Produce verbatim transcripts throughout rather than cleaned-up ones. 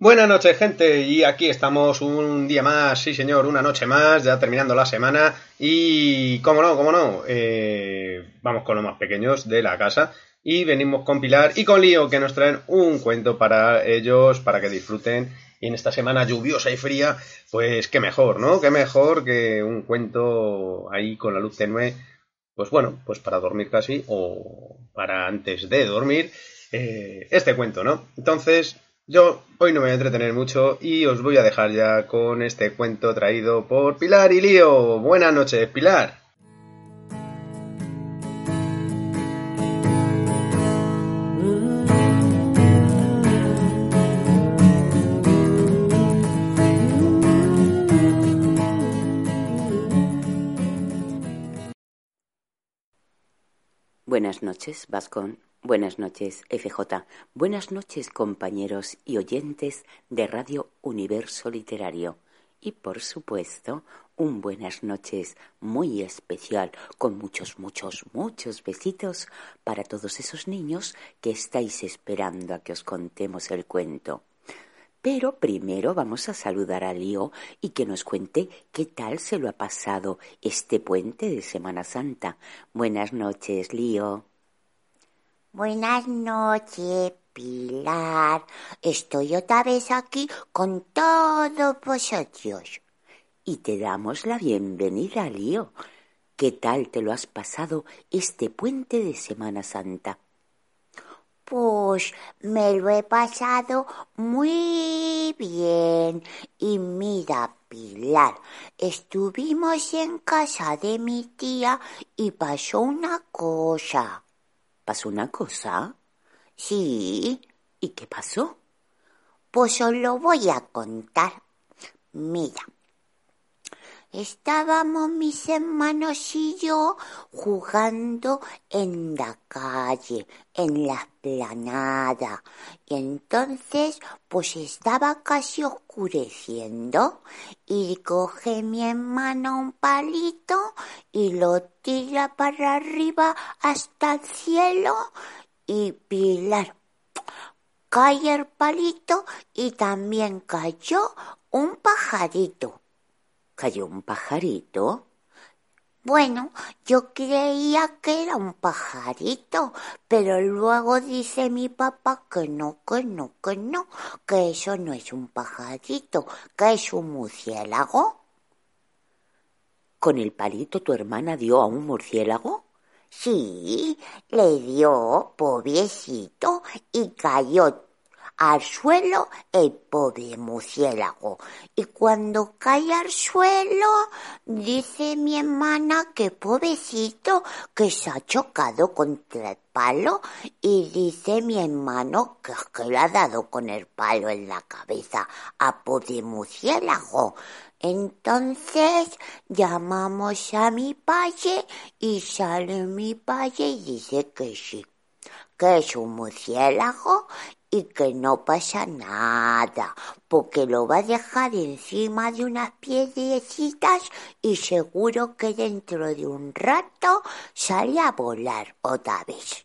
Buenas noches, gente, y aquí estamos un día más, sí señor, una noche más, ya terminando la semana, y cómo no, cómo no, eh, vamos con los más pequeños de la casa, y venimos con Pilar y con Lío, que nos traen un cuento para ellos, para que disfruten, y en esta semana lluviosa y fría, pues qué mejor, ¿no? Qué mejor que un cuento ahí con la luz tenue, pues bueno, pues para dormir casi, o para antes de dormir, eh, este cuento, ¿no? Entonces... Yo hoy no me voy a entretener mucho y os voy a dejar ya con este cuento traído por Pilar y Lío. Buenas noches, Pilar. Buenas noches, Vascón. Buenas noches, F J. Buenas noches, compañeros y oyentes de Radio Universo Literario. Y, por supuesto, un buenas noches muy especial, con muchos, muchos, muchos besitos para todos esos niños que estáis esperando a que os contemos el cuento. Pero primero vamos a saludar a Lío y que nos cuente qué tal se lo ha pasado este puente de Semana Santa. Buenas noches, Lío. Buenas noches, Pilar. Estoy otra vez aquí con todos vosotros. Y te damos la bienvenida, Lío. ¿Qué tal te lo has pasado este puente de Semana Santa? Pues me lo he pasado muy bien. Y mira, Pilar, estuvimos en casa de mi tía y pasó una cosa. ¿Pasó una cosa? Sí. ¿Y qué pasó? Pues os lo voy a contar. Mira. Estábamos mis hermanos y yo jugando en la calle, en la explanada. Y entonces, pues estaba casi oscureciendo y coge mi hermano un palito y lo tira para arriba hasta el cielo y Pilar, cae el palito y también cayó un pajarito. ¿Cayó un pajarito? Bueno, yo creía que era un pajarito, pero luego dice mi papá que no, que no, que no, que eso no es un pajarito, que es un murciélago. ¿Con el palito tu hermana dio a un murciélago? Sí, le dio, pobrecito, y cayó al suelo el pobre murciélago. Y cuando cae al suelo, dice mi hermana que pobrecito, que se ha chocado contra el palo. Y dice mi hermano que, que le ha dado con el palo en la cabeza a pobre murciélago. Entonces llamamos a mi padre y sale mi padre y dice que sí, que es un murciélago y que no pasa nada, porque lo va a dejar encima de unas piedrecitas y seguro que dentro de un rato sale a volar otra vez.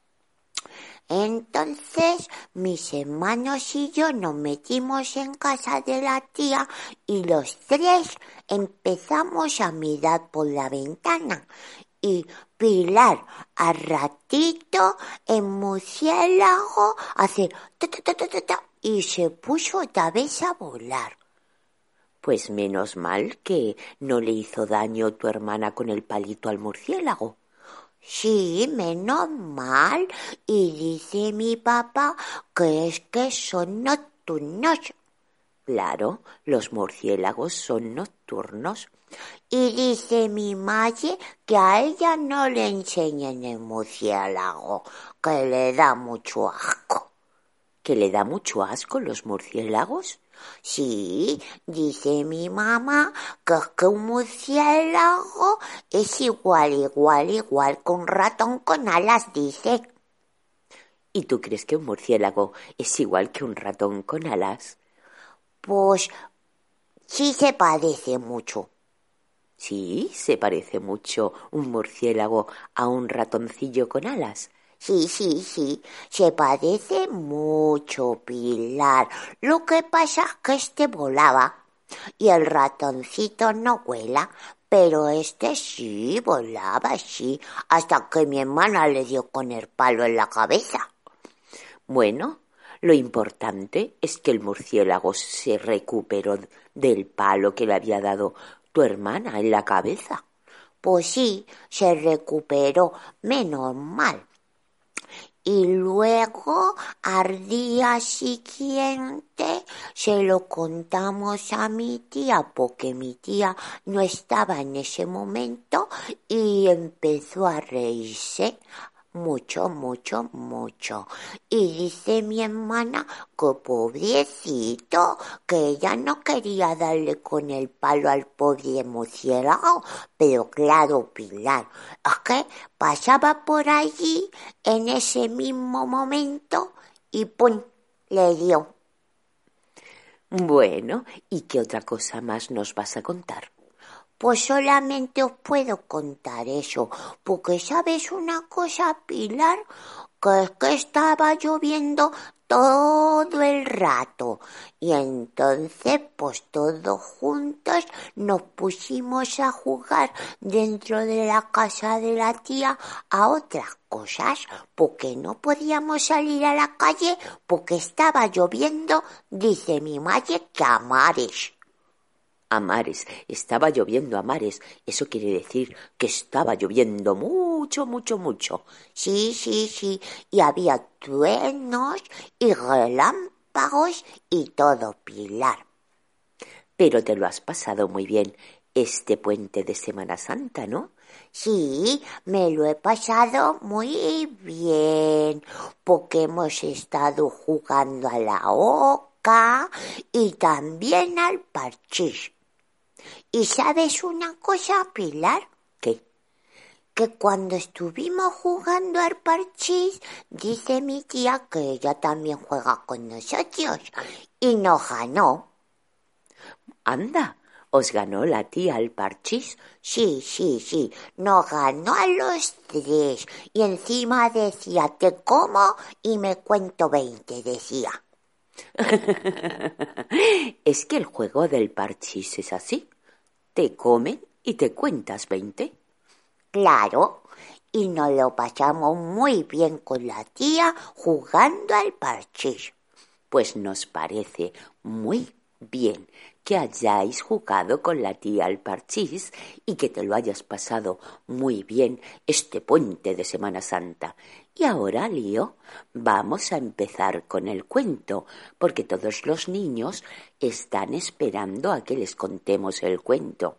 Entonces mis hermanos y yo nos metimos en casa de la tía y los tres empezamos a mirar por la ventana. Y Pilar, al ratito, el murciélago hace ta ta ta ta ta ta y se puso otra vez a volar. Pues menos mal que no le hizo daño tu hermana con el palito al murciélago. Sí, menos mal. Y dice mi papá que es que son nocturnos. Claro, los murciélagos son nocturnos. Y dice mi madre que a ella no le enseñen el murciélago, que le da mucho asco. ¿Que le da mucho asco los murciélagos? Sí, dice mi mamá que es que un murciélago es igual, igual, igual que un ratón con alas, dice. ¿Y tú crees que un murciélago es igual que un ratón con alas? Pues sí se parece mucho. Sí, se parece mucho un murciélago a un ratoncillo con alas. Sí, sí, sí, se parece mucho, Pilar. Lo que pasa es que este volaba y el ratoncito no vuela, pero este sí volaba, sí, hasta que mi hermana le dio con el palo en la cabeza. Bueno, lo importante es que el murciélago se recuperó del palo que le había dado tu hermana en la cabeza. Pues sí, se recuperó, menos mal. Y luego, al día siguiente, se lo contamos a mi tía, porque mi tía no estaba en ese momento y empezó a reírse mucho, mucho, mucho. Y dice mi hermana que pobrecito, que ella no quería darle con el palo al pobre murciélago, pero claro, Pilar, es que pasaba por allí en ese mismo momento y ¡pum! Le dio. Bueno, ¿y qué otra cosa más nos vas a contar? Pues solamente os puedo contar eso, porque ¿sabes una cosa, Pilar? Que es que estaba lloviendo todo el rato y entonces pues todos juntos nos pusimos a jugar dentro de la casa de la tía a otras cosas, porque no podíamos salir a la calle porque estaba lloviendo, dice mi madre, que a mares. A mares, estaba lloviendo a mares. Eso quiere decir que estaba lloviendo mucho, mucho, mucho. Sí, sí, sí, y había truenos y relámpagos y todo, Pilar. Pero te lo has pasado muy bien este puente de Semana Santa, ¿no? Sí, me lo he pasado muy bien, porque hemos estado jugando a la oca y también al parchís. ¿Y sabes una cosa, Pilar? ¿Qué? Que cuando estuvimos jugando al parchís, dice mi tía que ella también juega con nosotros y nos ganó. Anda, ¿os ganó la tía al parchís? Sí, sí, sí, nos ganó a los tres y encima decía, te como y me cuento veinte, decía. Es que el juego del parchís es así. Te comen y te cuentas veinte. Claro, y nos lo pasamos muy bien con la tía jugando al parchís. Pues nos parece muy bien que hayáis jugado con la tía al parchís y que te lo hayas pasado muy bien este puente de Semana Santa. Y ahora, Lío, vamos a empezar con el cuento, porque todos los niños están esperando a que les contemos el cuento.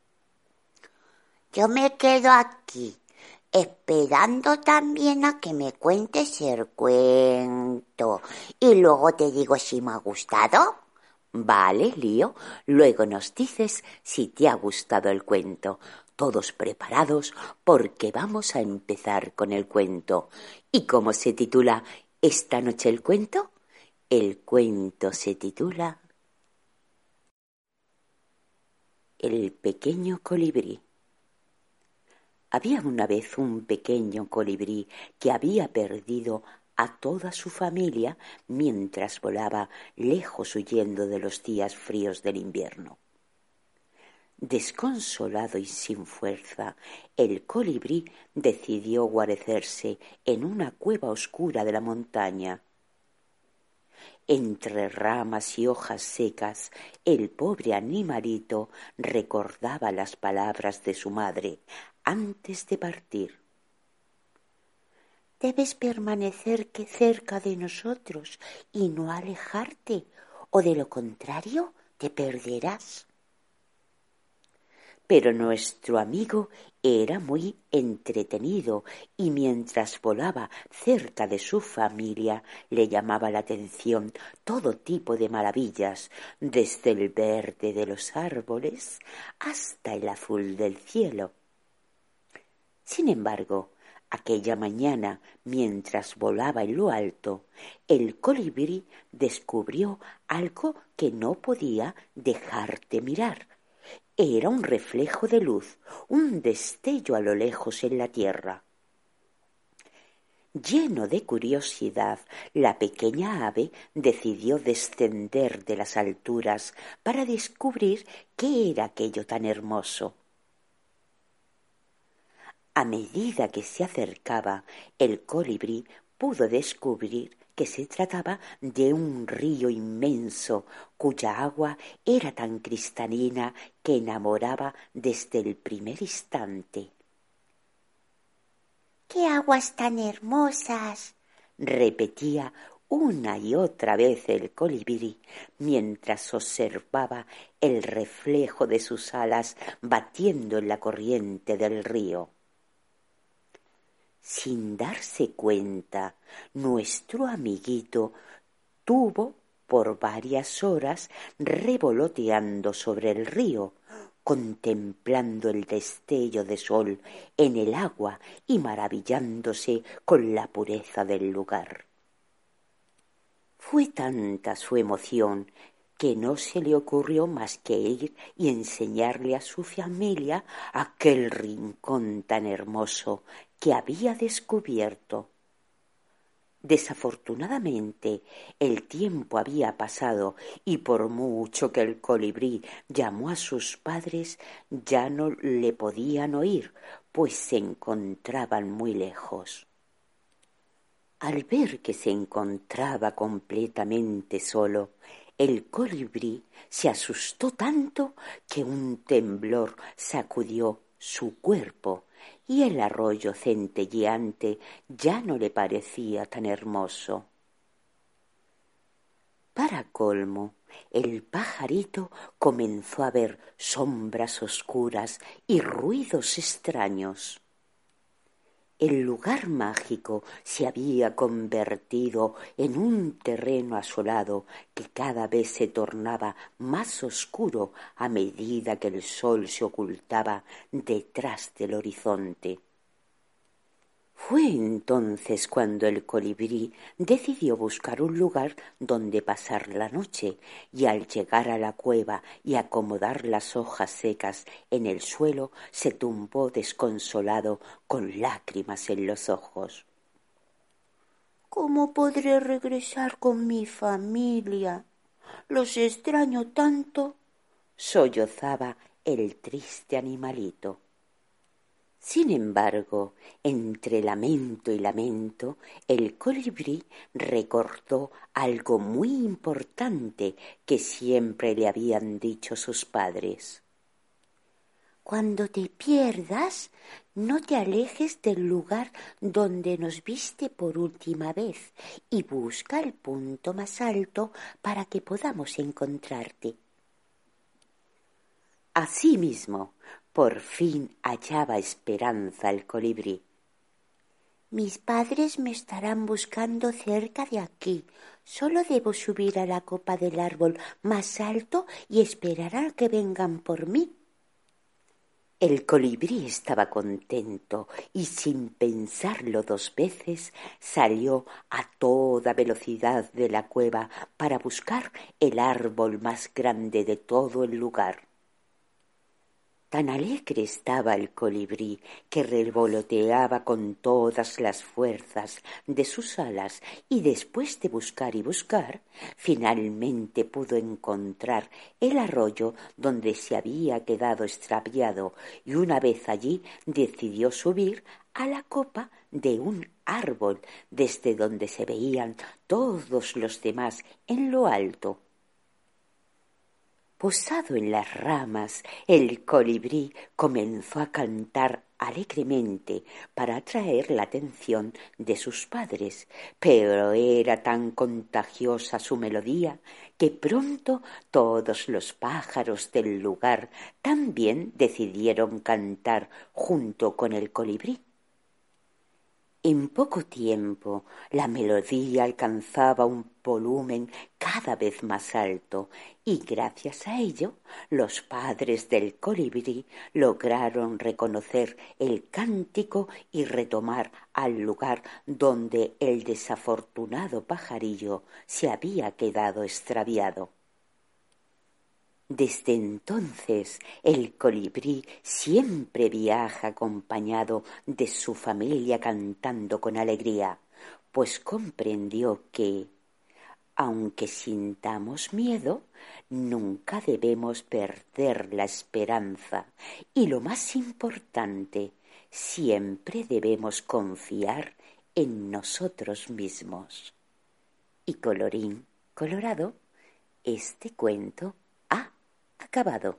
Yo me quedo aquí, esperando también a que me cuentes el cuento. Y luego te digo si me ha gustado. Vale, Lío, luego nos dices si te ha gustado el cuento. Todos preparados porque vamos a empezar con el cuento. ¿Y cómo se titula esta noche el cuento? El cuento se titula El pequeño colibrí. Había una vez un pequeño colibrí que había perdido a toda su familia mientras volaba lejos huyendo de los días fríos del invierno. Desconsolado y sin fuerza, el colibrí decidió guarecerse en una cueva oscura de la montaña. Entre ramas y hojas secas, el pobre animalito recordaba las palabras de su madre antes de partir. Debes permanecer cerca de nosotros y no alejarte, o de lo contrario te perderás. Pero nuestro amigo era muy entretenido y mientras volaba cerca de su familia le llamaba la atención todo tipo de maravillas, desde el verde de los árboles hasta el azul del cielo. Sin embargo, aquella mañana, mientras volaba en lo alto, el colibrí descubrió algo que no podía dejar de mirar. Era un reflejo de luz, un destello a lo lejos en la tierra. Lleno de curiosidad, la pequeña ave decidió descender de las alturas para descubrir qué era aquello tan hermoso. A medida que se acercaba, el colibrí pudo descubrir que se trataba de un río inmenso, cuya agua era tan cristalina que enamoraba desde el primer instante. ¡Qué aguas tan hermosas!, repetía una y otra vez el colibrí mientras observaba el reflejo de sus alas batiendo en la corriente del río. Sin darse cuenta, nuestro amiguito tuvo por varias horas revoloteando sobre el río, contemplando el destello de sol en el agua y maravillándose con la pureza del lugar. Fue tanta su emoción que no se le ocurrió más que ir y enseñarle a su familia aquel rincón tan hermoso que había descubierto. Desafortunadamente, el tiempo había pasado y por mucho que el colibrí llamó a sus padres, ya no le podían oír, pues se encontraban muy lejos. Al ver que se encontraba completamente solo, el colibrí se asustó tanto que un temblor sacudió su cuerpo y el arroyo centelleante ya no le parecía tan hermoso. Para colmo, el pajarito comenzó a ver sombras oscuras y ruidos extraños. El lugar mágico se había convertido en un terreno asolado que cada vez se tornaba más oscuro a medida que el sol se ocultaba detrás del horizonte. Fue entonces cuando el colibrí decidió buscar un lugar donde pasar la noche, y al llegar a la cueva y acomodar las hojas secas en el suelo, se tumbó desconsolado con lágrimas en los ojos. ¿Cómo podré regresar con mi familia? Los extraño tanto, sollozaba el triste animalito. Sin embargo, entre lamento y lamento, el colibrí recordó algo muy importante que siempre le habían dicho sus padres. Cuando te pierdas, no te alejes del lugar donde nos viste por última vez y busca el punto más alto para que podamos encontrarte. Asimismo, por fin hallaba esperanza el colibrí. Mis padres me estarán buscando cerca de aquí. Solo debo subir a la copa del árbol más alto y esperar a que vengan por mí. El colibrí estaba contento y sin pensarlo dos veces salió a toda velocidad de la cueva para buscar el árbol más grande de todo el lugar. Tan alegre estaba el colibrí que revoloteaba con todas las fuerzas de sus alas y después de buscar y buscar, finalmente pudo encontrar el arroyo donde se había quedado extraviado y una vez allí decidió subir a la copa de un árbol desde donde se veían todos los demás en lo alto. Posado en las ramas, el colibrí comenzó a cantar alegremente para atraer la atención de sus padres, pero era tan contagiosa su melodía que pronto todos los pájaros del lugar también decidieron cantar junto con el colibrí. En poco tiempo la melodía alcanzaba un volumen cada vez más alto y gracias a ello los padres del colibrí lograron reconocer el cántico y retomar al lugar donde el desafortunado pajarillo se había quedado extraviado. Desde entonces el colibrí siempre viaja acompañado de su familia cantando con alegría, pues comprendió que, aunque sintamos miedo, nunca debemos perder la esperanza y, lo más importante, siempre debemos confiar en nosotros mismos. Y colorín colorado, este cuento ha acabado.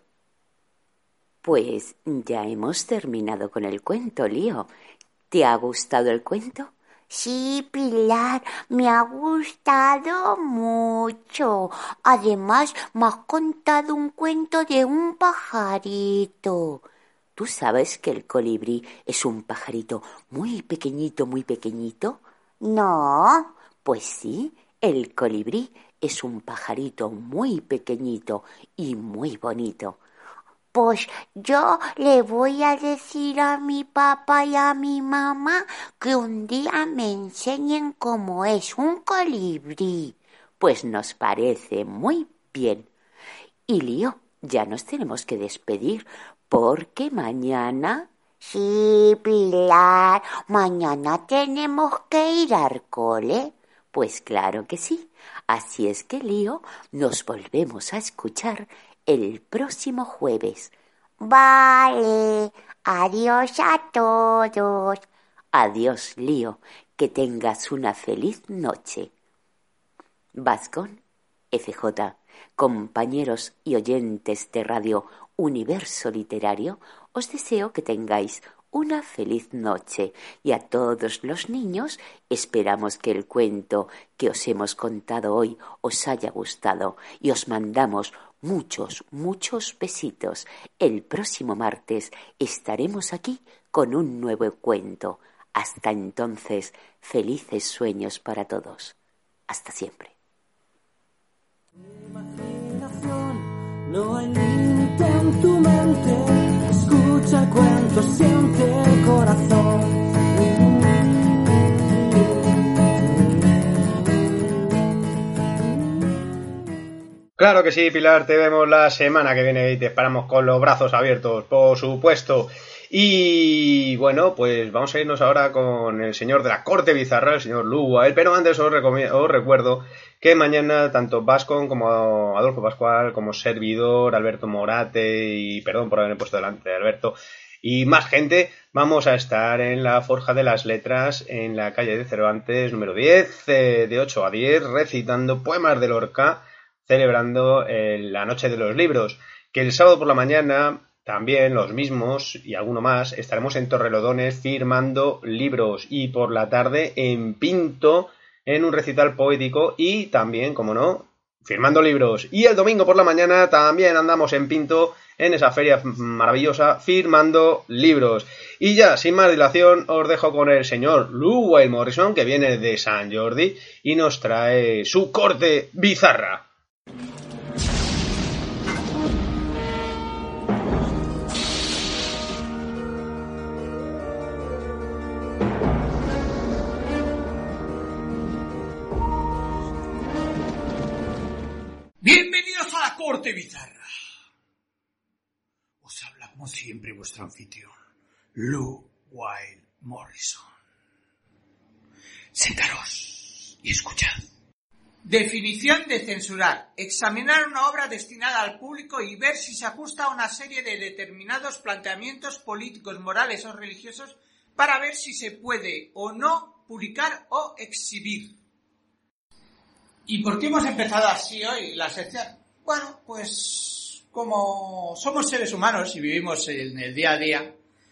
Pues ya hemos terminado con el cuento, Lío. ¿Te ha gustado el cuento? Sí, Pilar, me ha gustado mucho. Además, me has contado un cuento de un pajarito. ¿Tú sabes que el colibrí es un pajarito muy pequeñito, muy pequeñito? No. Pues sí, el colibrí es un pajarito muy pequeñito y muy bonito. Pues yo le voy a decir a mi papá y a mi mamá que un día me enseñen cómo es un colibrí. Pues nos parece muy bien. Y Lío, ya nos tenemos que despedir porque mañana... Sí, Pilar, mañana tenemos que ir al cole. Pues claro que sí. Así es que, Lío, nos volvemos a escuchar el próximo jueves. Vale, adiós a todos. Adiós, Lío, que tengas una feliz noche. Vascón, F J, compañeros y oyentes de Radio Universo Literario, os deseo que tengáis una feliz noche y a todos los niños esperamos que el cuento que os hemos contado hoy os haya gustado y os mandamos muchos, muchos besitos. El próximo martes estaremos aquí con un nuevo cuento. Hasta entonces, felices sueños para todos. Hasta siempre. Imaginación, no hay límite en tu mente. Escucha el cuento, siente el corazón. Claro que sí, Pilar, te vemos la semana que viene y te esperamos con los brazos abiertos, por supuesto. Y bueno, pues vamos a irnos ahora con el señor de la corte bizarra, el señor Luguael, pero antes os, os recuerdo que mañana tanto Vascon como Adolfo Pascual, como servidor, Alberto Morate, y perdón por haberme puesto delante de Alberto, y más gente, vamos a estar en la Forja de las Letras, en la calle de Cervantes, número diez, eh, de ocho a diez, recitando poemas de Lorca, celebrando eh, la Noche de los Libros, que el sábado por la mañana también los mismos y alguno más estaremos en Torrelodones firmando libros y por la tarde en Pinto en un recital poético y también, como no, firmando libros. Y el domingo por la mañana también andamos en Pinto en esa feria maravillosa firmando libros. Y ya, sin más dilación, os dejo con el señor Luguael Morrison, que viene de San Jordi y nos trae su corte bizarra. Bienvenidos a la corte bizarra. Os habla como siempre vuestro anfitrión, Luguael Morrison. Sentaros y escuchad. Definición de censurar. Examinar una obra destinada al público y ver si se ajusta a una serie de determinados planteamientos políticos, morales o religiosos para ver si se puede o no publicar o exhibir. ¿Y por qué hemos empezado así hoy la sección? Bueno, pues como somos seres humanos y vivimos en el día a día,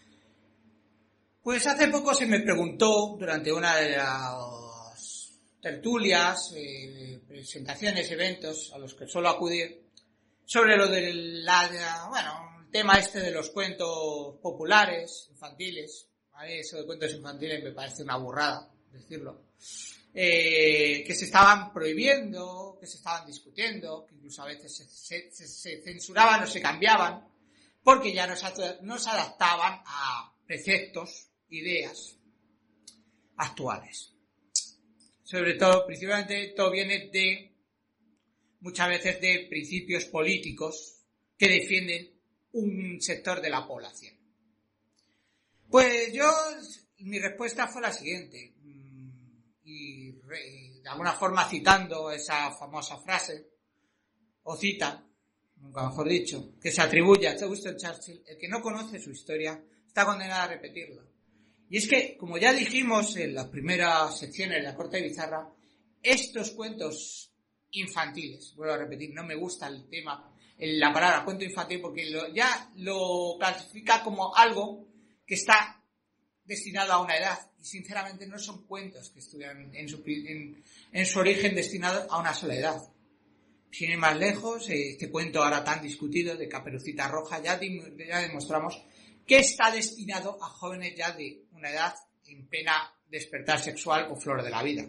pues hace poco se me preguntó durante una de las tertulias, eh, presentaciones, eventos a los que suelo acudir, sobre lo del la, bueno, el tema este de los cuentos populares, infantiles. A mí eso de cuentos infantiles me parece una burrada decirlo. Eh, que se estaban prohibiendo, que se estaban discutiendo, que incluso a veces se, se, se censuraban o se cambiaban, porque ya no se, no se adaptaban a preceptos, ideas actuales. Sobre todo, principalmente, todo viene de, muchas veces, de principios políticos que defienden un sector de la población. Pues yo, mi respuesta fue la siguiente. y re, de alguna forma citando esa famosa frase, o cita, nunca mejor dicho, que se atribuye a Winston Churchill: el que no conoce su historia está condenado a repetirla. Y es que, como ya dijimos en las primeras secciones de la Corte de Bizarra, estos cuentos infantiles, vuelvo a repetir, no me gusta el tema, la palabra cuento infantil, porque lo, ya lo clasifica como algo que está destinado a una edad, y sinceramente no son cuentos que estuvieran en su, en, en su origen destinados a una sola edad. Sin ir más lejos, este cuento ahora tan discutido de Caperucita Roja, ya, ya demostramos que está destinado a jóvenes ya de una edad en plena despertar sexual o flor de la vida.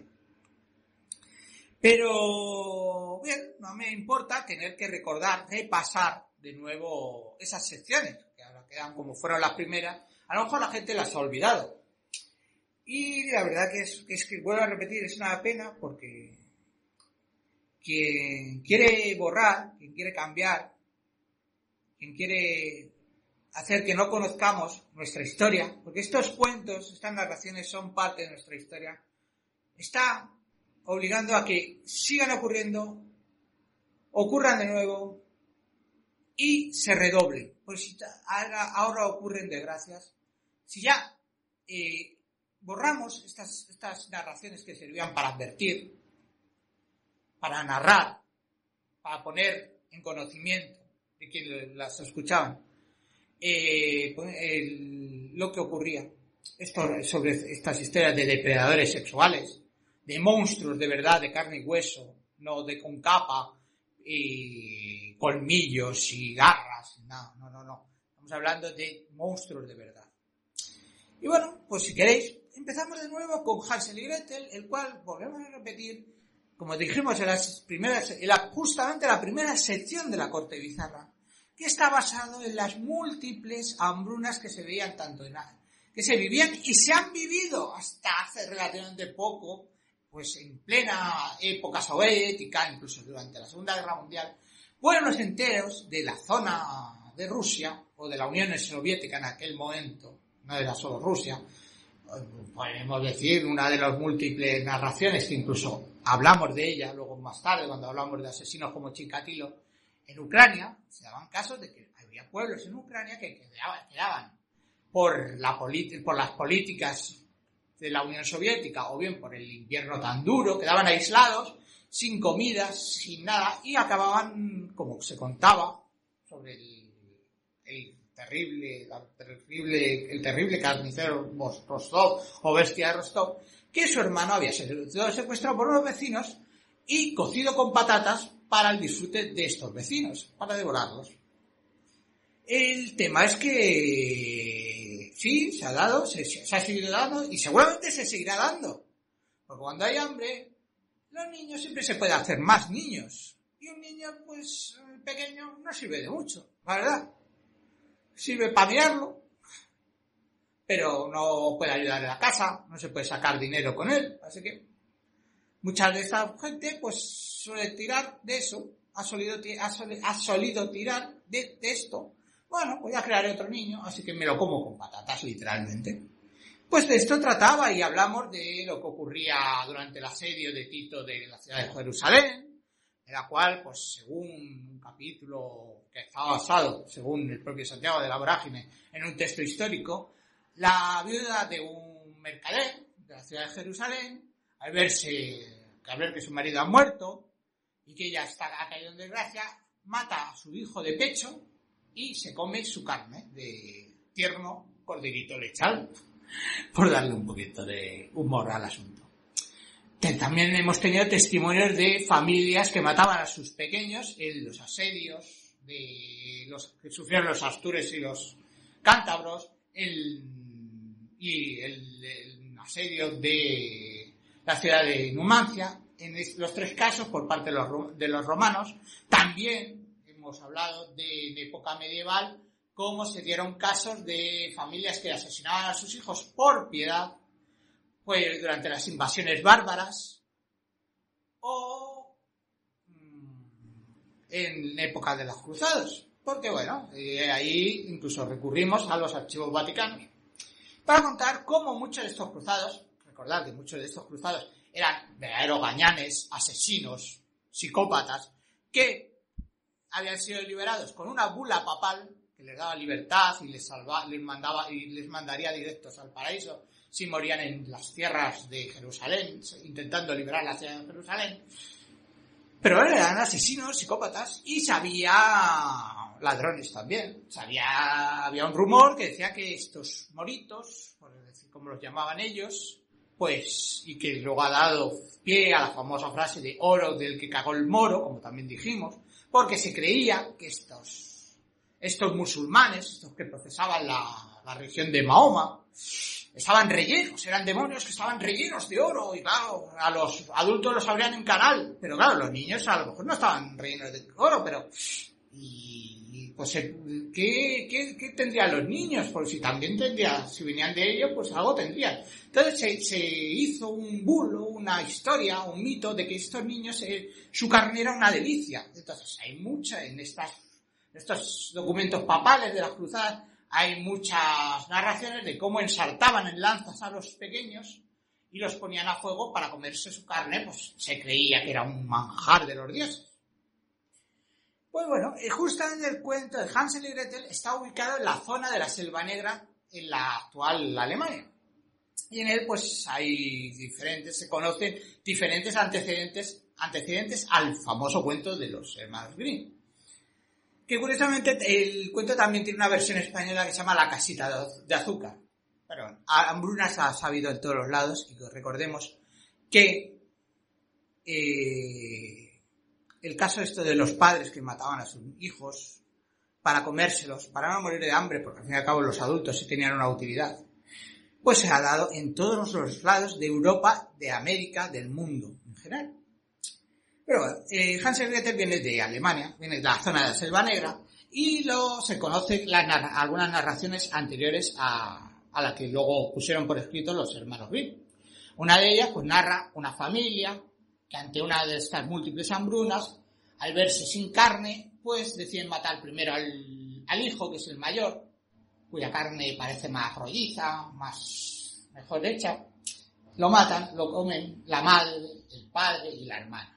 Pero, bien, no me importa tener que recordar, repasar de nuevo esas secciones, que ahora quedan como fueron las primeras. A lo mejor la gente las ha olvidado. Y la verdad que es, es que, vuelvo a repetir, es una pena porque quien quiere borrar, quien quiere cambiar, quien quiere hacer que no conozcamos nuestra historia, porque estos cuentos, estas narraciones son parte de nuestra historia, está obligando a que sigan ocurriendo, ocurran de nuevo y se redoblen. Pues si ahora, ahora ocurren desgracias, si ya eh, borramos estas, estas narraciones que servían para advertir, para narrar, para poner en conocimiento de quienes las escuchaban, eh, el, lo que ocurría esto, sobre estas historias de depredadores sexuales, de monstruos de verdad, de carne y hueso, no de con capa y colmillos y garras, no, no, no, no. Estamos hablando de monstruos de verdad. Y bueno, pues si queréis, empezamos de nuevo con Hansel y Gretel, el cual volvemos a repetir, como dijimos en las primeras, en la, justamente la primera sección de la Corte de Bizarra, que está basado en las múltiples hambrunas que se veían tanto en la, que se vivían y se han vivido hasta hace relativamente poco, pues en plena época soviética, incluso durante la Segunda Guerra Mundial, pueblos enteros de la zona de Rusia o de la Unión Soviética en aquel momento, no era solo Rusia, podemos decir una de las múltiples narraciones que incluso hablamos de ella luego más tarde cuando hablamos de asesinos como Chikatilo. En Ucrania se daban casos de que había pueblos en Ucrania que quedaban, quedaban por, la politi- por las políticas de la Unión Soviética o bien por el invierno tan duro, quedaban aislados, sin comidas, sin nada, y acababan, como se contaba, sobre el, el terrible, la terrible, el terrible carnicero Rostov o bestia de Rostov, que su hermano había sido secuestrado por unos vecinos y cocido con patatas para el disfrute de estos vecinos, para devorarlos. El tema es que sí, se ha dado, se, se ha seguido dando y seguramente se seguirá dando. Porque cuando hay hambre, los niños siempre se puede hacer más niños. Y un niño, pues, pequeño no sirve de mucho, la verdad. Sirve para mirarlo, pero no puede ayudar en la casa, no se puede sacar dinero con él. Así que mucha de esta gente, pues, suele tirar de eso, ha solido, ha solido, ha solido tirar de, de esto. Bueno, voy a crear otro niño, así que me lo como con patatas, literalmente. Pues de esto trataba y hablamos de lo que ocurría durante el asedio de Tito de la ciudad de Jerusalén, en la cual, pues según un capítulo que estaba basado, según el propio Santiago de la Vorágine, en un texto histórico, la viuda de un mercader de la ciudad de Jerusalén, al verse, al ver que su marido ha muerto y que ella está, ha caído en desgracia, mata a su hijo de pecho y se come su carne de tierno corderito lechal, por darle un poquito de humor al asunto. También hemos tenido testimonios de familias que mataban a sus pequeños en los asedios de los que sufrieron los astures y los cántabros, el, y el, el asedio de la ciudad de Numancia, en los tres casos por parte de los, de los romanos. También hemos hablado de, de época medieval, cómo se dieron casos de familias que asesinaban a sus hijos por piedad, pues durante las invasiones bárbaras, o mmm, en época de los cruzados, porque bueno, eh, ahí incluso recurrimos a los archivos vaticanos para contar cómo muchos de estos cruzados, recordad que muchos de estos cruzados eran verdaderos gañanes, asesinos, psicópatas, que habían sido liberados con una bula papal que les daba libertad y les salva, les mandaba y les mandaría directos al paraíso si morían en las tierras de Jerusalén, intentando liberar la ciudad de Jerusalén. Pero eran asesinos, psicópatas, y sabía ladrones también. Sabía, había un rumor que decía que estos moritos, por decir como los llamaban ellos, pues, y que luego ha dado pie a la famosa frase de oro del que cagó el moro, como también dijimos, porque se creía que estos, estos musulmanes, estos que profesaban la, la religión de Mahoma, estaban rellenos, eran demonios que estaban rellenos de oro, y claro, a los adultos los abrían en canal, pero claro, los niños a lo mejor no estaban rellenos de oro, pero, y, pues, ¿qué, qué, qué tendrían los niños? Pues si también tendrían, si venían de ellos, pues algo tendrían. Entonces se, se hizo un bulo, una historia, un mito de que estos niños, eh, su carne era una delicia. Entonces hay mucha, en estas, estos documentos papales de las cruzadas, hay muchas narraciones de cómo ensartaban en lanzas a los pequeños y los ponían a fuego para comerse su carne, pues se creía que era un manjar de los dioses. Pues bueno, justamente el cuento de Hansel y Gretel está ubicado en la zona de la Selva Negra, en la actual Alemania. Y en él pues hay diferentes, se conocen diferentes antecedentes, antecedentes al famoso cuento de los hermanos Grimm. Que curiosamente el cuento también tiene una versión española que se llama La casita de azúcar. Pero hambrunas ha sabido en todos los lados, y recordemos que eh, el caso esto de los padres que mataban a sus hijos para comérselos, para no morir de hambre, porque al fin y al cabo los adultos sí tenían una utilidad, pues se ha dado en todos los lados de Europa, de América, del mundo en general. Pero bueno, eh, Hansel y Gretel viene de Alemania, viene de la zona de la Selva Negra, y luego se conocen las, algunas narraciones anteriores a, a la que luego pusieron por escrito los hermanos Grimm. Una de ellas pues narra una familia que ante una de estas múltiples hambrunas, al verse sin carne, pues deciden matar primero al, al hijo, que es el mayor, cuya carne parece más rolliza, más mejor hecha. Lo matan, lo comen la madre, el padre y la hermana.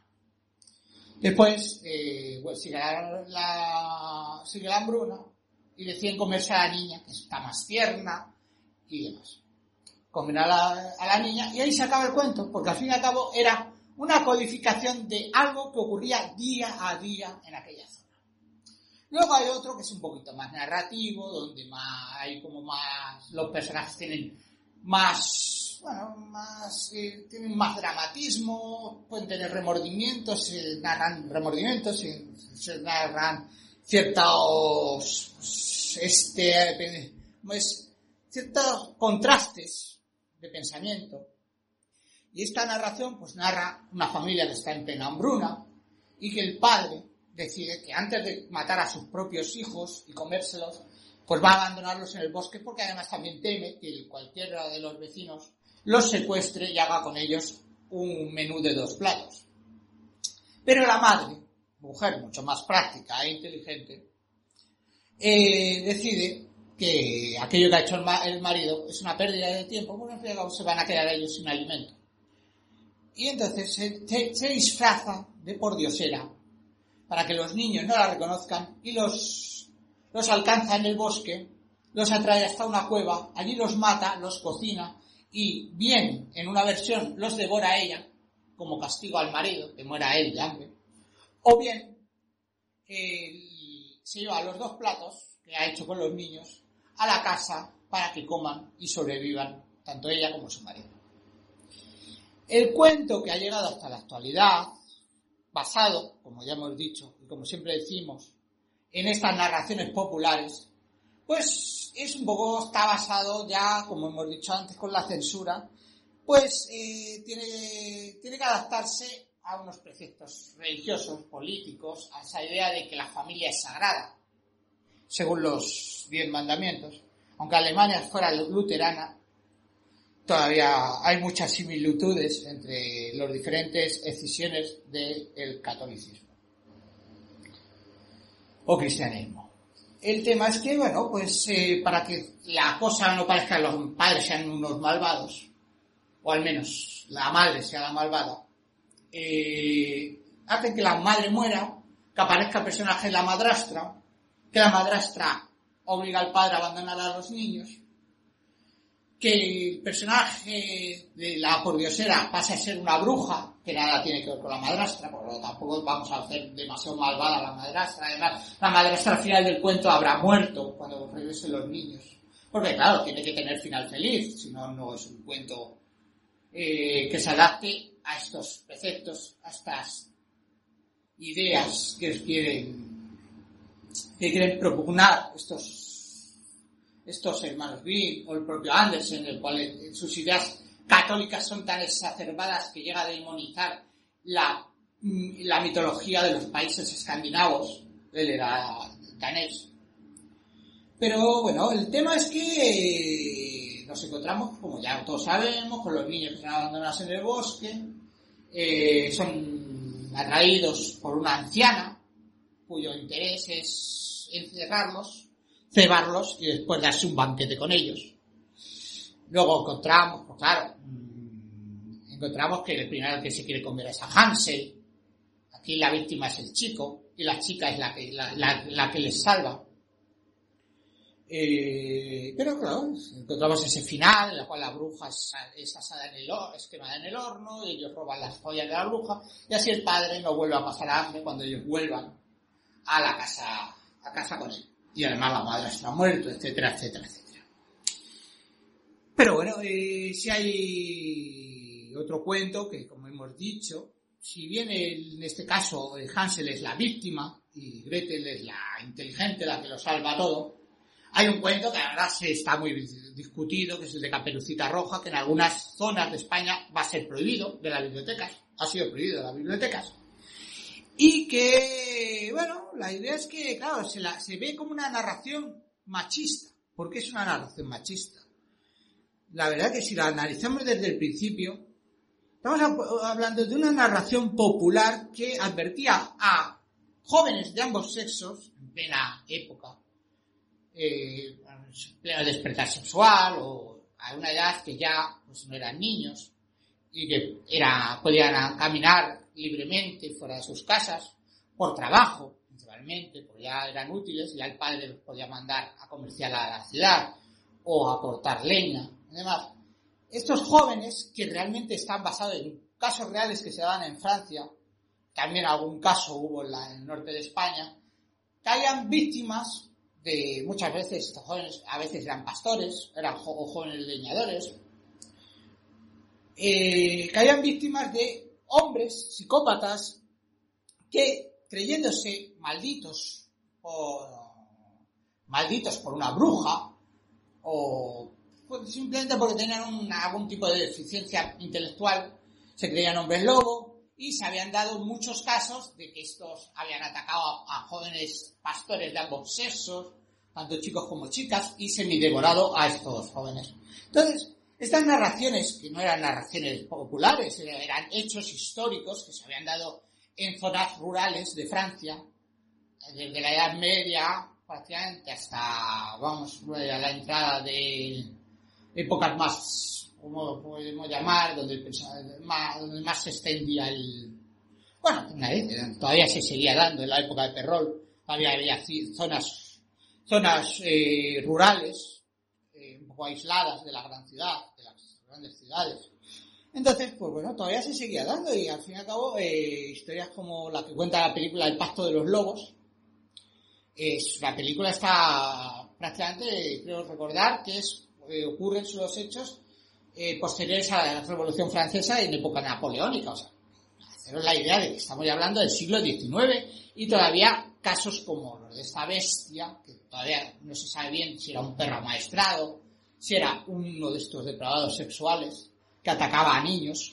Después eh, pues sigue, la, la, sigue la hambruna y deciden comerse a la niña, que está más tierna y demás. Comen a la, a la niña y ahí se acaba el cuento, porque al fin y al cabo era una codificación de algo que ocurría día a día en aquella zona. Luego hay otro que es un poquito más narrativo, donde más, hay como más, los personajes tienen más, bueno, más, eh, tienen más dramatismo, pueden tener remordimientos, se narran remordimientos, se, se narran ciertos, este, pues, ciertos contrastes de pensamiento. Y esta narración pues narra una familia que está en plena hambruna y que el padre decide que antes de matar a sus propios hijos y comérselos, pues va a abandonarlos en el bosque, porque además también teme que cualquiera de los vecinos los secuestre y haga con ellos un menú de dos platos. Pero la madre, mujer mucho más práctica e inteligente, eh, decide que aquello que ha hecho el, ma- el marido es una pérdida de tiempo, porque al final se van a quedar ellos sin alimento. Y entonces se, se, se disfraza de pordiosera para que los niños no la reconozcan y los, los alcanza en el bosque, los atrae hasta una cueva, allí los mata, los cocina y bien, en una versión los devora ella como castigo al marido, que muera él de hambre, o bien eh, se lleva los dos platos que ha hecho con los niños a la casa para que coman y sobrevivan tanto ella como su marido. El cuento que ha llegado hasta la actualidad, basado, como ya hemos dicho y como siempre decimos, en estas narraciones populares, pues es un poco, está basado ya, como hemos dicho antes, con la censura, pues eh, tiene, tiene que adaptarse a unos preceptos religiosos, políticos, a esa idea de que la familia es sagrada, según los diez mandamientos. Aunque Alemania fuera luterana, todavía hay muchas similitudes entre las diferentes escisiones del catolicismo o cristianismo. El tema es que, bueno, pues eh, para que la cosa no parezca que los padres sean unos malvados, o al menos la madre sea la malvada, eh, hacen que la madre muera, que aparezca el personaje de la madrastra, que la madrastra obliga al padre a abandonar a los niños, que el personaje de la pordiosera pase a ser una bruja, que nada tiene que ver con la madrastra, porque tampoco vamos a hacer demasiado malvada a la madrastra. Además, la madrastra al final del cuento habrá muerto cuando regresen los niños. Porque claro, tiene que tener final feliz, si no, no es un cuento eh, que se adapte a estos preceptos, a estas ideas que quieren, que quieren propugnar estos estos hermanos Grimm o el propio Andersen, el cual en sus ideas católicas son tan exacerbadas que llega a demonizar la, la mitología de los países escandinavos. Él era danés. Pero bueno, el tema es que nos encontramos, como ya todos sabemos, con los niños que son abandonados en el bosque, eh, son atraídos por una anciana cuyo interés es encerrarlos, cebarlos y después darse un banquete con ellos. Luego encontramos, pues claro, encontramos que el primero que se quiere comer es a Hansel. Aquí la víctima es el chico y la chica es la que, la, la, la que les salva. Eh, pero claro, encontramos ese final en el cual la bruja es, es asada en el horno, es quemada en el horno, y ellos roban las joyas de la bruja, y así el padre no vuelve a pasar hambre cuando ellos vuelvan a la casa, a casa con él. Y además la madre está muerta, etcétera, etcétera, etcétera. Pero bueno, eh, si hay otro cuento que, como hemos dicho, si bien el, en este caso Hansel es la víctima y Gretel es la inteligente, la que lo salva todo, hay un cuento que ahora se está muy discutido, que es el de Caperucita Roja, que en algunas zonas de España va a ser prohibido de las bibliotecas, ha sido prohibido de las bibliotecas. Y que, bueno, la idea es que, claro, se, la, se ve como una narración machista. ¿Por qué es una narración machista? La verdad que si la analizamos desde el principio, estamos hablando de una narración popular que advertía a jóvenes de ambos sexos, en plena época, eh, en pleno despertar sexual, o a una edad que ya pues, no eran niños, y que era, podían caminar libremente fuera de sus casas, por trabajo, principalmente, porque ya eran útiles, ya el padre los podía mandar a comerciar a la ciudad, o a cortar leña, además. Estos jóvenes, que realmente están basados en casos reales que se dan en Francia, también algún caso hubo en, la, en el norte de España, caían víctimas de, muchas veces, estos jóvenes, a veces eran pastores, eran jo- jóvenes leñadores, eh, caían víctimas de hombres psicópatas que, creyéndose malditos por, malditos por una bruja o pues, simplemente porque tenían un, algún tipo de deficiencia intelectual, se creían hombres lobo y se habían dado muchos casos de que estos habían atacado a, a jóvenes pastores de ambos sexos, tanto chicos como chicas, y semidevorado a estos jóvenes. Entonces, estas narraciones, que no eran narraciones populares, eran hechos históricos que se habían dado en zonas rurales de Francia, desde la Edad Media prácticamente hasta, vamos, a la entrada de épocas más, como podemos llamar, donde, el, más, donde más se extendía el... Bueno, todavía se seguía dando en la época de Perrol, todavía había zonas, zonas eh, rurales, un poco aisladas de la gran ciudad, de las grandes ciudades. Entonces, pues bueno, todavía se seguía dando y al fin y al cabo eh, historias como la que cuenta la película El Pacto de los Lobos. Es, la película está prácticamente, creo recordar, que es eh, ocurren los hechos eh, posteriores a la Revolución Francesa en época napoleónica. O sea, haceros la idea de que estamos ya hablando del siglo diecinueve y todavía casos como los de esta bestia, que todavía no se sabe bien si era un perro amaestrado, si era uno de estos depravados sexuales que atacaba a niños.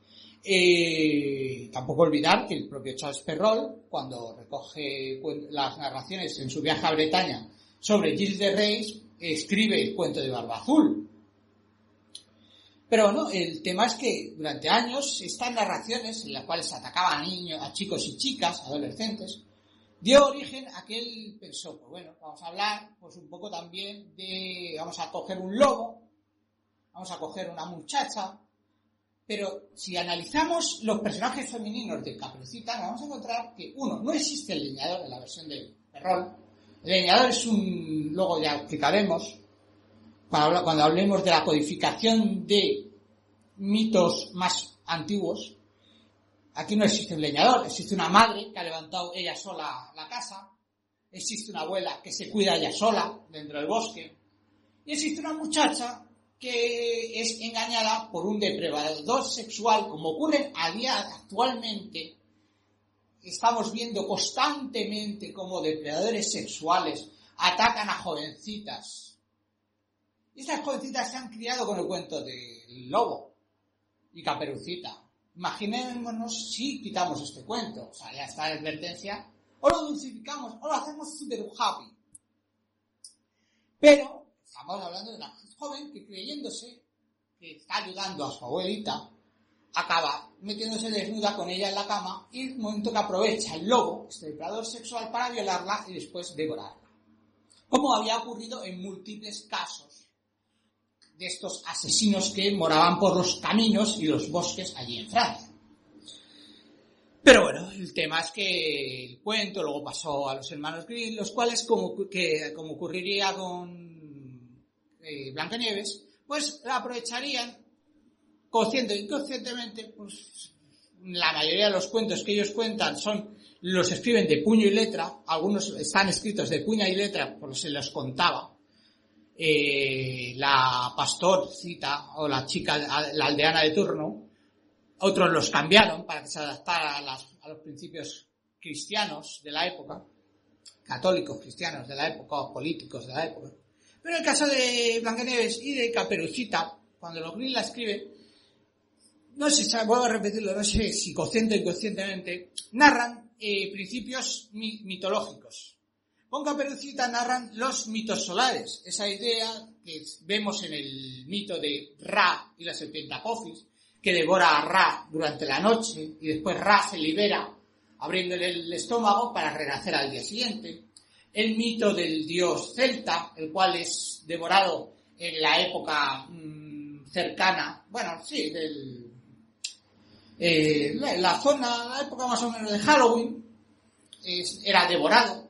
Eh, tampoco olvidar que el propio Charles Perrault, cuando recoge las narraciones en su viaje a Bretaña sobre Gilles de Reyes, escribe el cuento de Barba Azul. Pero bueno, el tema es que durante años estas narraciones en las cuales se atacaban a niños, a chicos y chicas, adolescentes, dio origen a que él pensó, pues bueno, vamos a hablar pues un poco también de, vamos a coger un lobo, vamos a coger una muchacha, Pero si analizamos los personajes femeninos de Caperucita, nos vamos a encontrar que, uno, no existe el leñador en la versión de Ferrol. El leñador es un... luego ya explicaremos, cuando hablemos de la codificación de mitos más antiguos. Aquí no existe un leñador, existe una madre que ha levantado ella sola la casa, existe una abuela que se cuida ella sola dentro del bosque, y existe una muchacha que es engañada por un depredador sexual, como ocurre a día actualmente. Estamos viendo constantemente cómo depredadores sexuales atacan a jovencitas. Y estas jovencitas se han criado con el cuento del lobo y Caperucita. Imaginémonos si quitamos este cuento, o sea, ya está la advertencia, o lo dulcificamos, o lo hacemos super happy. Pero estamos hablando de una joven que, creyéndose que está ayudando a su abuelita, acaba metiéndose desnuda con ella en la cama, y en un momento que aprovecha el lobo, este depredador sexual, para violarla y después devorarla. Como había ocurrido en múltiples casos de estos asesinos que moraban por los caminos y los bosques allí en Francia. Pero bueno, el tema es que el cuento luego pasó a los hermanos Grimm, los cuales, como, que, como ocurriría con eh, Blancanieves, pues la aprovecharían consciente e inconscientemente. Pues la mayoría de los cuentos que ellos cuentan son, los escriben de puño y letra, algunos están escritos de puño y letra, por lo que se los contaba. Eh, la pastorcita o la chica, la aldeana de turno, otros los cambiaron para que se adaptara a, las, a los principios cristianos de la época, católicos cristianos de la época o políticos de la época. Pero en el caso de Blancanieves y de Caperucita, cuando los Grimm la escriben, no sé, vuelvo a repetirlo, no sé si consciente o inconscientemente, narran eh, principios mi, mitológicos. Con Caperucita narran los mitos solares, esa idea que vemos en el mito de Ra y la serpiente Apophis, que devora a Ra durante la noche y después Ra se libera abriéndole el estómago para renacer al día siguiente. El mito del dios celta, el cual es devorado en la época mmm, cercana, bueno, sí, del, eh, la zona, la época más o menos de Halloween, es, era devorado,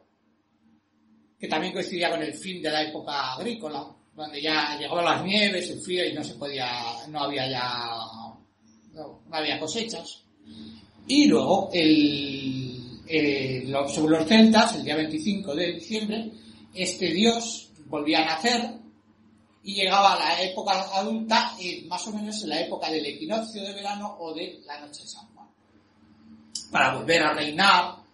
que también coincidía con el fin de la época agrícola, donde ya llegaban las nieves, el frío y no se podía, no había ya, no, no había cosechas. Y luego, el, eh, los, según los celtas, el día veinticinco de diciembre, este dios volvía a nacer y llegaba a la época adulta, eh, más o menos en la época del equinoccio de verano o de la noche de San Juan, para volver a reinar,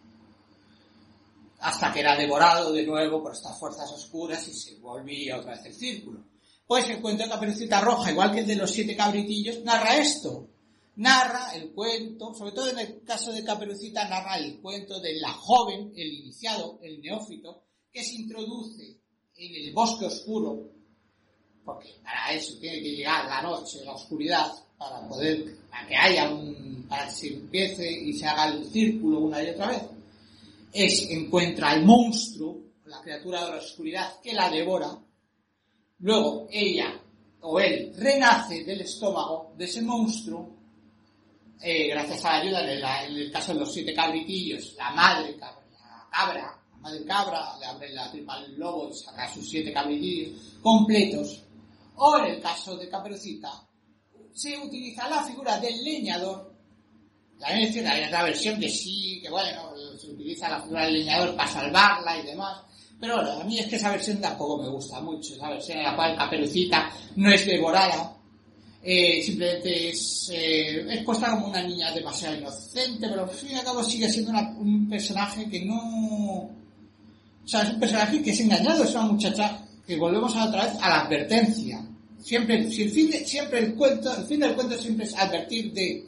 hasta que era devorado de nuevo por estas fuerzas oscuras y se volvía otra vez el círculo. Pues el cuento de Caperucita Roja, igual que el de los siete cabritillos, narra esto. Narra el cuento, sobre todo en el caso de Caperucita, narra el cuento de la joven, el iniciado, el neófito, que se introduce en el bosque oscuro, porque para eso tiene que llegar la noche, la oscuridad, para poder, para que haya un, para que se empiece y se haga el círculo una y otra vez. Es, encuentra al monstruo, la criatura de la oscuridad, que la devora. Luego ella o él renace del estómago de ese monstruo, eh, gracias a la ayuda, en, la, en el caso de los siete cabritillos, la madre cabra, la cabra, la madre cabra, le abre la tripa al lobo y saca sus siete cabritillos completos. O en el caso de Caperucita, se utiliza la figura del leñador. También es cierto, hay otra versión que sí, que bueno, se utiliza la figura del leñador para salvarla y demás. Pero bueno, a mí es que esa versión tampoco me gusta mucho, esa versión en la cual Caperucita no es devorada, eh, simplemente es, eh, es puesta como una niña demasiado inocente, pero al fin y al cabo sigue siendo una, un personaje que no... O sea, es un personaje que es engañado, es una muchacha que volvemos a otra vez a la advertencia. Siempre, si el fin de, siempre el cuento, el fin del cuento siempre es advertir de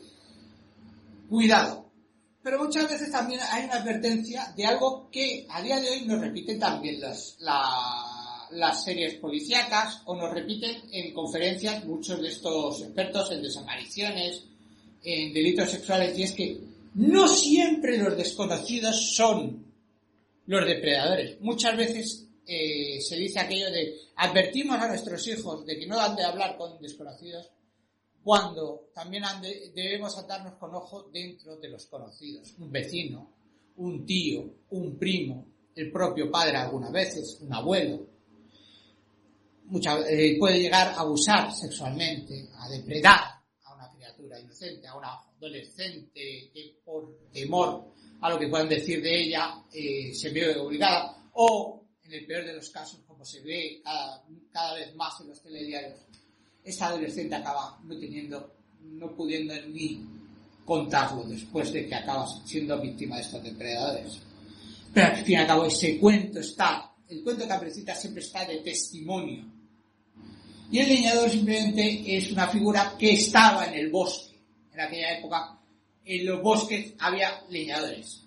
cuidado. Pero muchas veces también hay una advertencia de algo que a día de hoy nos repiten también las, la, las series policíacas, o nos repiten en conferencias muchos de estos expertos en desapariciones, en delitos sexuales, y es que no siempre los desconocidos son los depredadores. Muchas veces eh, se dice aquello de advertimos a nuestros hijos de que no han de hablar con desconocidos, cuando también han de, debemos atarnos con ojo dentro de los conocidos, un vecino, un tío, un primo, el propio padre algunas veces, un abuelo. Mucha, eh, puede llegar a abusar sexualmente, a depredar a una criatura inocente, a una adolescente que por temor a lo que puedan decir de ella eh, se ve obligada, o en el peor de los casos, como se ve cada, cada vez más en los telediarios, esta adolescente acaba no teniendo, no pudiendo ni contarlo después de que acaba siendo víctima de estos depredadores. Pero al fin y al cabo ese cuento está, el cuento de Caperucita siempre está de testimonio. Y el leñador simplemente es una figura que estaba en el bosque. En aquella época, en los bosques había leñadores.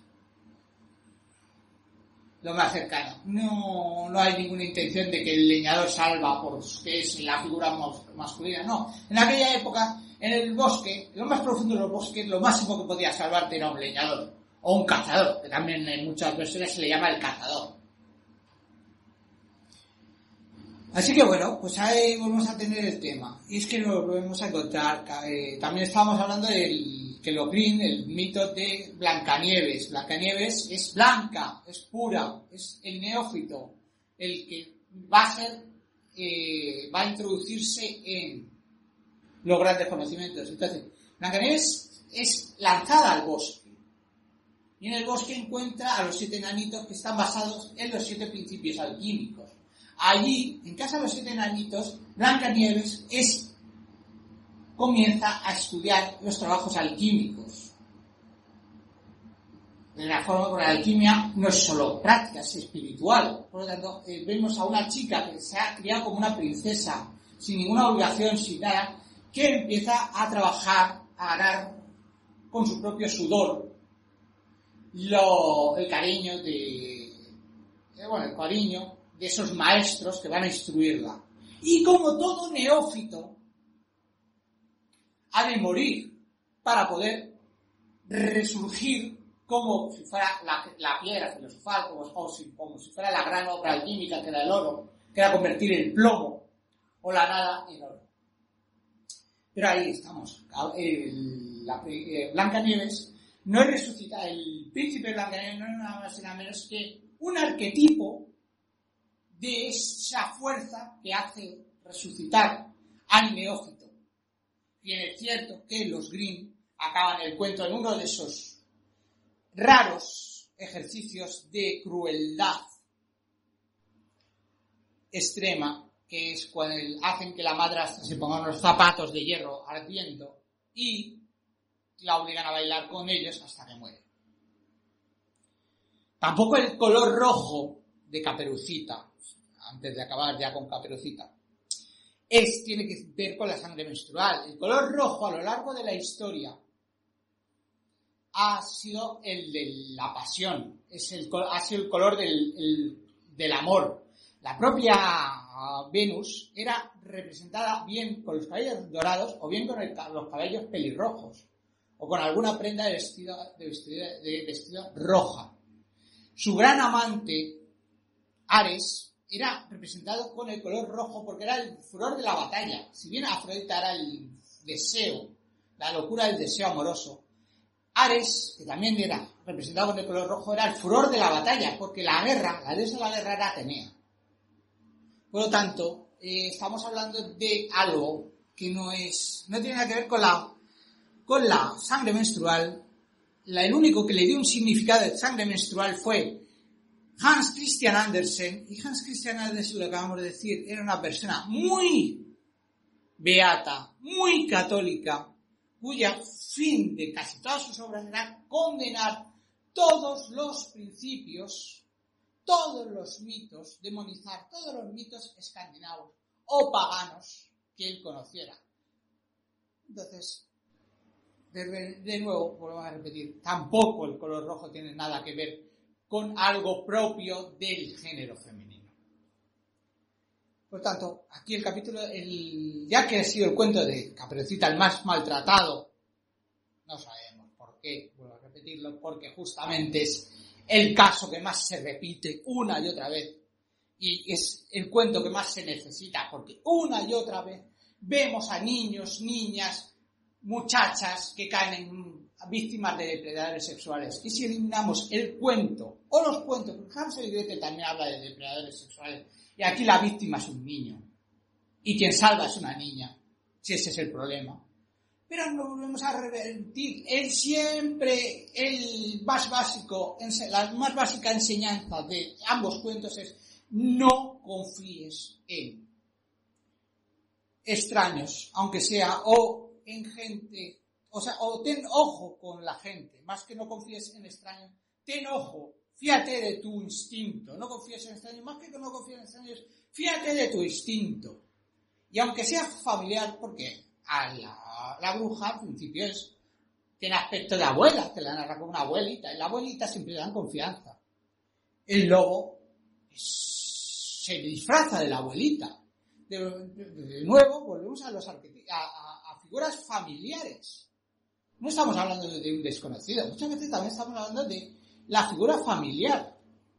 Lo más cercano. No, no hay ninguna intención de que el leñador salva porque es la figura masculina. No. En aquella época, en el bosque, en lo más profundo de los bosques, lo máximo que podía salvarte era un leñador. O un cazador, que también en muchas versiones se le llama el cazador. Así que bueno, pues ahí vamos a tener el tema. Y es que lo volvemos a encontrar. Eh, también estábamos hablando del que lo Grimm, el mito de Blancanieves. Blancanieves es blanca, es pura, es el neófito, el que va a ser, eh, va a introducirse en los grandes conocimientos. Entonces, Blancanieves es lanzada al bosque. Y en el bosque encuentra a los siete enanitos que están basados en los siete principios alquímicos. Allí, en casa de los siete enanitos, Blancanieves es, comienza a estudiar los trabajos alquímicos. De la forma que la alquimia no es solo práctica, es espiritual. Por lo tanto, eh, vemos a una chica que se ha criado como una princesa, sin ninguna obligación, sin nada, que empieza a trabajar, a ganar con su propio sudor lo, el cariño de, eh, bueno, el cariño de esos maestros que van a instruirla. Y como todo neófito, ha de morir para poder resurgir como si fuera la, la piedra filosofal, como, como, si, como si fuera la gran obra alquímica que era el oro, que era convertir el plomo o la nada en oro. Pero ahí estamos. El, la, eh, Blancanieves no es resucitada. El príncipe Blancanieves no es nada más y nada menos que un arquetipo de esa fuerza que hace resucitar al neófito. Y es cierto que los Grimm acaban el cuento en uno de esos raros ejercicios de crueldad extrema, que es cuando hacen que la madrastra se ponga unos zapatos de hierro ardiendo y la obligan a bailar con ellos hasta que muere. Tampoco el color rojo de Caperucita, antes de acabar ya con Caperucita, es, tiene que ver con la sangre menstrual. El color rojo a lo largo de la historia ha sido el de la pasión, es el, ha sido el color del, el, del amor. La propia Venus era representada bien con los cabellos dorados o bien con el, los cabellos pelirrojos o con alguna prenda de vestido, de vestido, de vestido roja. Su gran amante, Ares, era representado con el color rojo porque era el furor de la batalla. Si bien Afrodita era el deseo, la locura del deseo amoroso, Ares, que también era representado con el color rojo, era el furor de la batalla, porque la guerra, la diosa de la guerra era Atenea. Por lo tanto, eh, estamos hablando de algo que no es, no tiene nada que ver con la, con la sangre menstrual. La, el único que le dio un significado de sangre menstrual fue Hans Christian Andersen. Y Hans Christian Andersen, lo que acabamos de decir, era una persona muy beata, muy católica, cuya fin de casi todas sus obras era condenar todos los principios, todos los mitos, demonizar todos los mitos escandinavos o paganos que él conociera. Entonces, de, de nuevo, volvemos a repetir, tampoco el color rojo tiene nada que ver con algo propio del género femenino. Por tanto, aquí el capítulo, el, ya que ha sido el cuento de Caperucita el más maltratado, no sabemos por qué, vuelvo a repetirlo, porque justamente es el caso que más se repite una y otra vez, y es el cuento que más se necesita, porque una y otra vez vemos a niños, niñas, muchachas que caen en víctimas de depredadores sexuales. Y si eliminamos el cuento, o los cuentos, porque Hansel y Gretel también habla de depredadores sexuales, y aquí la víctima es un niño, y quien salva es una niña, si ese es el problema. Pero no volvemos a revertir el siempre, el más básico, la más básica enseñanza de ambos cuentos es: no confíes en extraños, aunque sea, o en gente, o sea, o ten ojo con la gente, más que no confíes en extraños, ten ojo, fíjate de tu instinto, no confíes en extraños, más que no confíes en extraños, fíjate de tu instinto. Y aunque sea familiar, porque a la, la bruja al principio es, tiene aspecto de abuela, te la narra como una abuelita, y la abuelita siempre le dan confianza. El lobo es, se disfraza de la abuelita. De, de, de nuevo, volvemos a, los arqueti- a, a, a figuras familiares. No estamos hablando de, de un desconocido, muchas veces también estamos hablando de la figura familiar.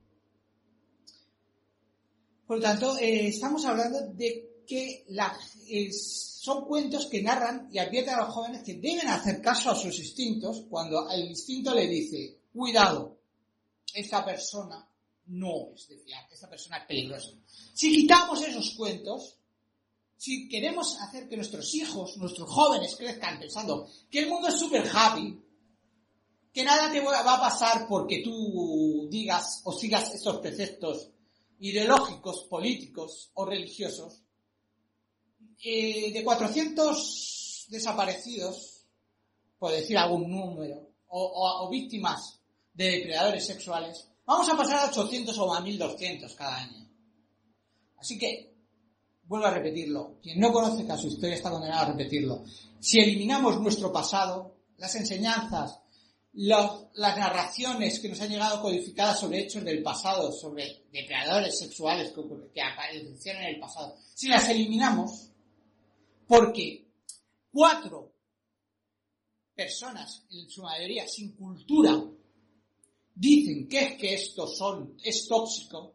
Por lo tanto, eh, estamos hablando de que la, eh, son cuentos que narran y advierten a los jóvenes que deben hacer caso a sus instintos cuando el instinto le dice: cuidado, esta persona no es de fiar, esta persona es peligrosa. Si quitamos esos cuentos, si queremos hacer que nuestros hijos, nuestros jóvenes crezcan pensando que el mundo es super happy, que nada te va a pasar porque tú digas o sigas esos preceptos ideológicos, políticos o religiosos, eh, de cuatrocientos desaparecidos, por decir algún número, o, o, o víctimas de depredadores sexuales, vamos a pasar a ochocientos o a mil doscientos cada año. Así que, vuelvo a repetirlo, quien no conoce su historia está condenado a repetirlo. Si eliminamos nuestro pasado, las enseñanzas, los, las narraciones que nos han llegado codificadas sobre hechos del pasado, sobre depredadores sexuales que, que aparecieron en el pasado, si las eliminamos, porque cuatro personas, en su mayoría sin cultura, dicen que es que esto son, es tóxico,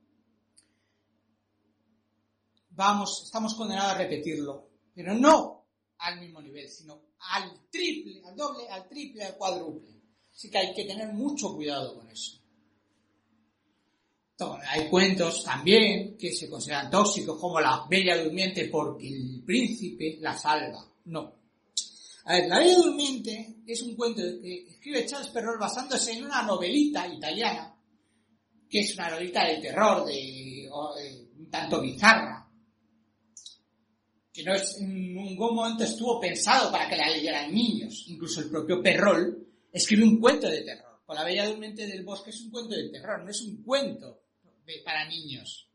vamos, estamos condenados a repetirlo, pero no al mismo nivel, sino al triple, al doble, al triple, al cuádruple. Así que hay que tener mucho cuidado con eso. Entonces, hay cuentos también que se consideran tóxicos, como La Bella Durmiente, porque el príncipe la salva. No. A ver, La Bella Durmiente es un cuento que escribe Charles Perrault basándose en una novelita italiana, que es una novelita de terror, de, de un tanto bizarra, que no es, en ningún momento estuvo pensado para que la leyeran niños. Incluso el propio Perrault escribe un cuento de terror. Con La Bella Durmiente del Bosque es un cuento de terror, no es un cuento de, para niños.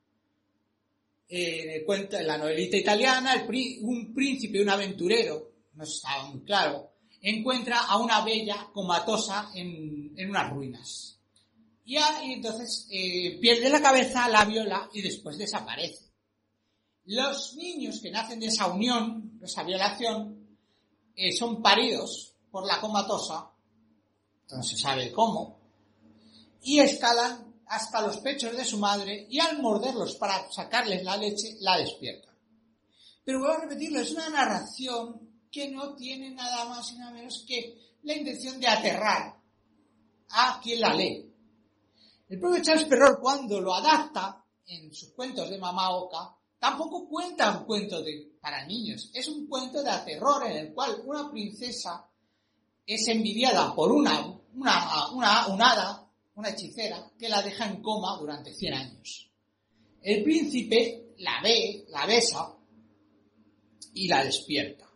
Eh, el cuento, en la novelita italiana, el pri, un príncipe, un aventurero, no estaba muy claro, encuentra a una bella comatosa en, en unas ruinas. Y, a, y entonces eh, pierde la cabeza, la viola y después desaparece. Los niños que nacen de esa unión, de esa violación, eh, son paridos por la comatosa, no se sabe cómo, y escalan hasta los pechos de su madre y al morderlos para sacarles la leche, la despiertan. Pero vuelvo a repetirlo, es una narración que no tiene nada más y nada menos que la intención de aterrar a quien la lee. El propio Charles Perrault, cuando lo adapta en sus cuentos de Mamá Oca, tampoco cuenta un cuento de, para niños. Es un cuento de terror en el cual una princesa es envidiada por una, una, una, una hada, una hechicera, que la deja en coma durante cien años. El príncipe la ve, la besa y la despierta.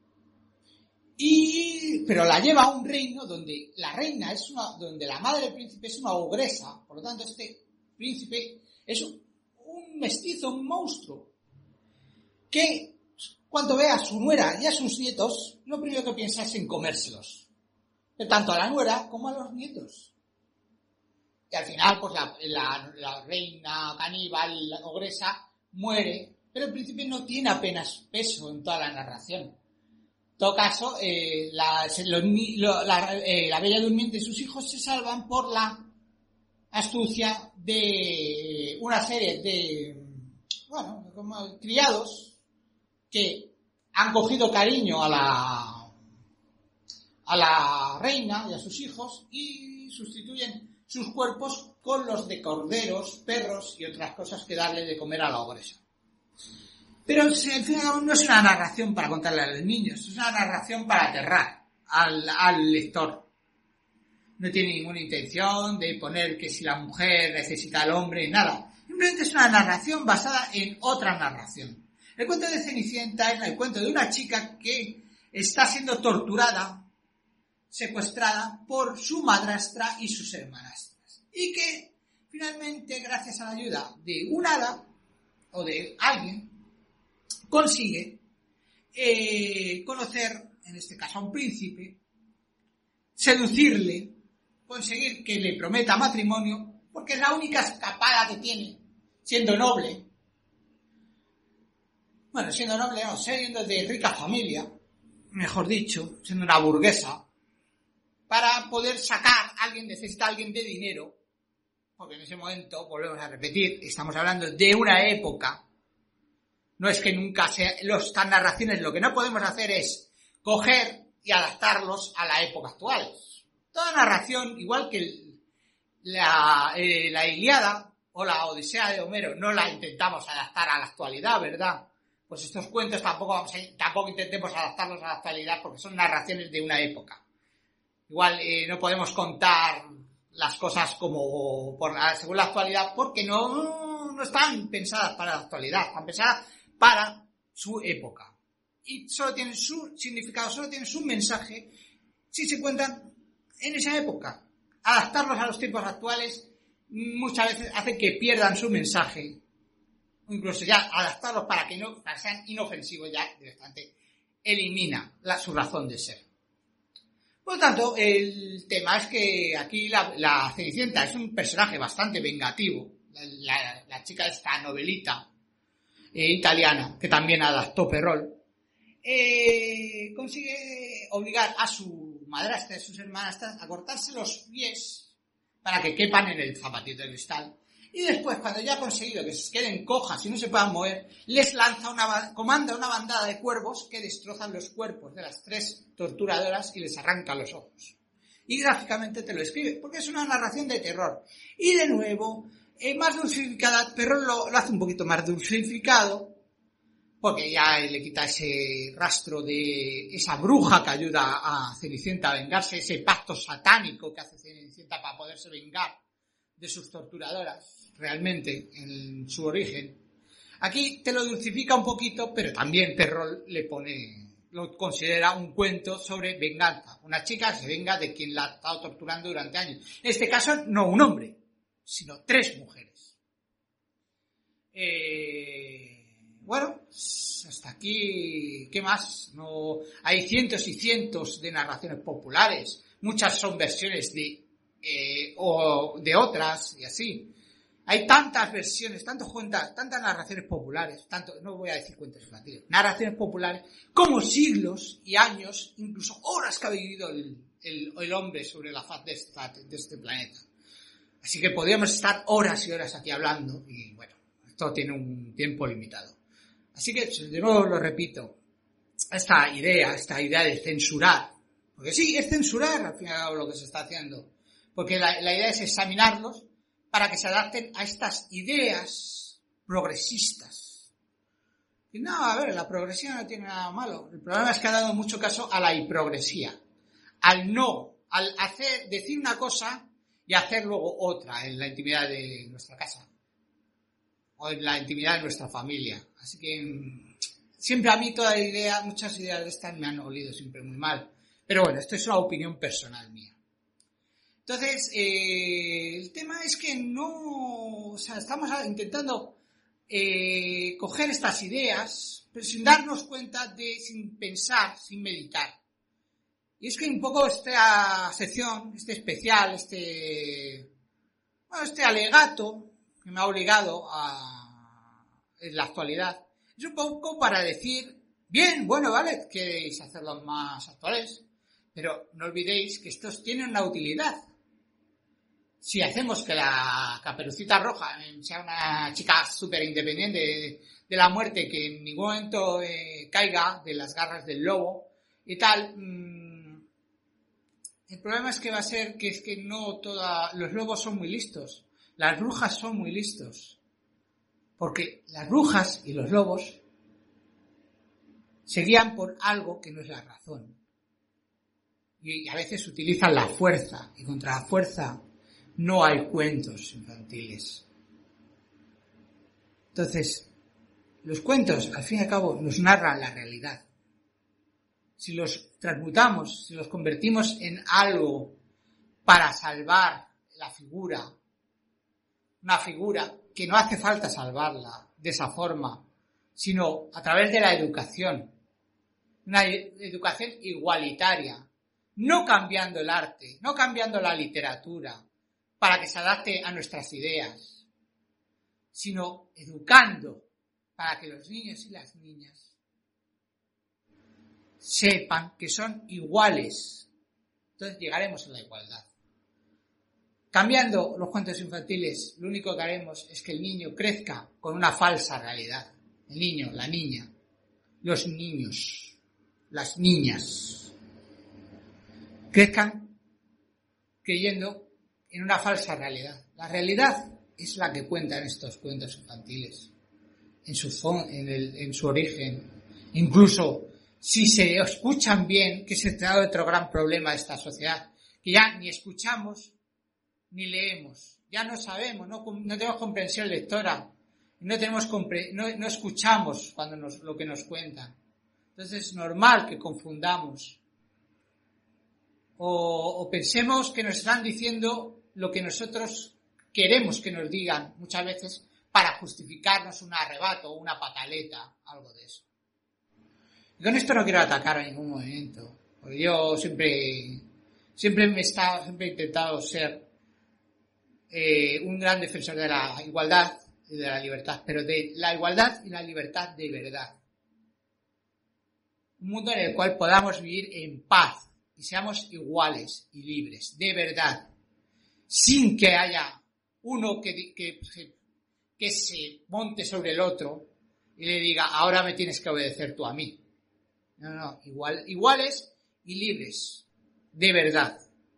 Y, pero la lleva a un reino donde la reina es una, donde la madre del príncipe es una ogresa, por lo tanto este príncipe es un, un mestizo, un monstruo, que cuando ve a su nuera y a sus nietos, lo primero que piensa es en comérselos, tanto a la nuera como a los nietos. Y al final, pues la, la, la reina caníbal, la ogresa, muere, pero el príncipe no tiene apenas peso en toda la narración. En todo caso, eh, la, lo, lo, la, eh, la Bella Durmiente y sus hijos se salvan por la astucia de una serie de, bueno, como criados que han cogido cariño a la, a la reina y a sus hijos y sustituyen sus cuerpos con los de corderos, perros y otras cosas que darle de comer a la ogresa. Pero al final no es una narración para contarle a los niños, es una narración para aterrar al, al lector. No tiene ninguna intención de poner que si la mujer necesita al hombre, nada. Simplemente es una narración basada en otra narración. El cuento de Cenicienta es el cuento de una chica que está siendo torturada, secuestrada por su madrastra y sus hermanastras. Y que finalmente, gracias a la ayuda de un hada o de alguien, consigue eh, conocer, en este caso a un príncipe, seducirle, conseguir que le prometa matrimonio, porque es la única escapada que tiene, siendo noble. Bueno, siendo noble, no, siendo de rica familia, mejor dicho, siendo una burguesa, para poder sacar a alguien, necesita a alguien de dinero, porque en ese momento, volvemos a repetir, estamos hablando de una época. No es que nunca sea, los, estas narraciones, lo que no podemos hacer es coger y adaptarlos a la época actual. Toda narración, igual que el, la, eh, la Ilíada o la Odisea de Homero, no la intentamos adaptar a la actualidad, ¿verdad? Pues estos cuentos tampoco, vamos a, tampoco intentemos adaptarlos a la actualidad porque son narraciones de una época. Igual eh, no podemos contar las cosas como por la, según la actualidad porque no, no están pensadas para la actualidad, están pensadas para su época. Y solo tienen su significado, solo tienen su mensaje si se cuentan en esa época. Adaptarlos a los tiempos actuales muchas veces hace que pierdan su mensaje. O incluso ya adaptarlos para que no para que sean inofensivos ya directamente elimina la, su razón de ser. Por lo tanto, el tema es que aquí la, la Cenicienta es un personaje bastante vengativo. La, la, la chica de esta novelita Eh, italiana, que también adaptó Perrol, eh, consigue obligar a su madrastra y a sus hermanastras a cortarse los pies para que quepan en el zapatito de cristal. Y después, cuando ya ha conseguido que se queden cojas y no se puedan mover, les lanza una, comanda una bandada de cuervos que destrozan los cuerpos de las tres torturadoras y les arrancan los ojos. Y gráficamente te lo escribe, porque es una narración de terror. Y de nuevo, Eh, más dulcificada, pero lo, lo hace un poquito más dulcificado, porque ya le quita ese rastro de esa bruja que ayuda a Cenicienta a vengarse, ese pacto satánico que hace Cenicienta para poderse vengar de sus torturadoras, realmente, en su origen. Aquí te lo dulcifica un poquito, pero también Perrol le pone, lo considera un cuento sobre venganza. Una chica que se venga de quien la ha estado torturando durante años. En este caso, no un hombre, sino tres mujeres. Eh, bueno, hasta aquí, ¿qué más? No, hay cientos y cientos de narraciones populares, muchas son versiones de, eh, o de otras, y así. Hay tantas versiones, tantos cuentas, tantas narraciones populares, tanto, no voy a decir cuentos infantiles, narraciones populares, como siglos y años, incluso horas que ha vivido el, el, el hombre sobre la faz de, esta, de este planeta. Así que podríamos estar horas y horas aquí hablando y bueno, esto tiene un tiempo limitado. Así que de nuevo lo repito, esta idea, esta idea de censurar, porque sí, es censurar al final lo que se está haciendo, porque la, la idea es examinarlos para que se adapten a estas ideas progresistas. Y no, a ver, la progresión no tiene nada malo, el problema es que ha dado mucho caso a la hiprogresía, al no, al hacer, decir una cosa y hacer luego otra en la intimidad de nuestra casa o en la intimidad de nuestra familia. Así que siempre a mí toda idea, muchas ideas de estas me han olido siempre muy mal. Pero bueno, esto es una opinión personal mía. Entonces, eh, el tema es que no, o sea, estamos intentando eh, coger estas ideas, pero sin darnos cuenta de, sin pensar, sin meditar. Y es que un poco esta sección, este especial, este, bueno, este alegato que me ha obligado a, en la actualidad, es un poco para decir, bien, bueno, vale, queréis hacerlos más actuales, pero no olvidéis que estos tienen una utilidad. si hacemos que la Caperucita Roja sea una chica súper independiente de, de la muerte, que en ningún momento eh, caiga de las garras del lobo y tal, mmm, el problema es que va a ser que es que no toda, los lobos son muy listos, las brujas son muy listos, porque las brujas y los lobos se guían por algo que no es la razón. Y a veces utilizan la fuerza, y contra la fuerza no hay cuentos infantiles. Entonces, los cuentos, al fin y al cabo, nos narran la realidad. Si los transmutamos, si los convertimos en algo para salvar la figura, una figura que no hace falta salvarla de esa forma, sino a través de la educación, una educación igualitaria, no cambiando el arte, no cambiando la literatura para que se adapte a nuestras ideas, sino educando para que los niños y las niñas sepan que son iguales. Entonces llegaremos a la igualdad. Cambiando los cuentos infantiles, lo único que haremos es que el niño crezca con una falsa realidad. El niño, la niña, los niños, las niñas, crezcan creyendo en una falsa realidad. La realidad es la que cuentan estos cuentos infantiles, en su, en, el, en su origen. Incluso si se escuchan bien, que se trata de otro gran problema de esta sociedad, que ya ni escuchamos ni leemos, ya no sabemos, no, no tenemos comprensión lectora, no, tenemos compre, no, no escuchamos cuando nos, lo que nos cuentan. Entonces es normal que confundamos. O, o pensemos que nos están diciendo lo que nosotros queremos que nos digan muchas veces para justificarnos un arrebato o una pataleta, algo de eso. Y con esto no quiero atacar a ningún movimiento, porque yo siempre, siempre me he estado, siempre he intentado ser eh, un gran defensor de la igualdad y de la libertad, pero de la igualdad y la libertad de verdad. Un mundo en el cual podamos vivir en paz y seamos iguales y libres, de verdad, sin que haya uno que, que, que se monte sobre el otro y le diga, ahora me tienes que obedecer tú a mí. No, no, igual, iguales y libres, de verdad.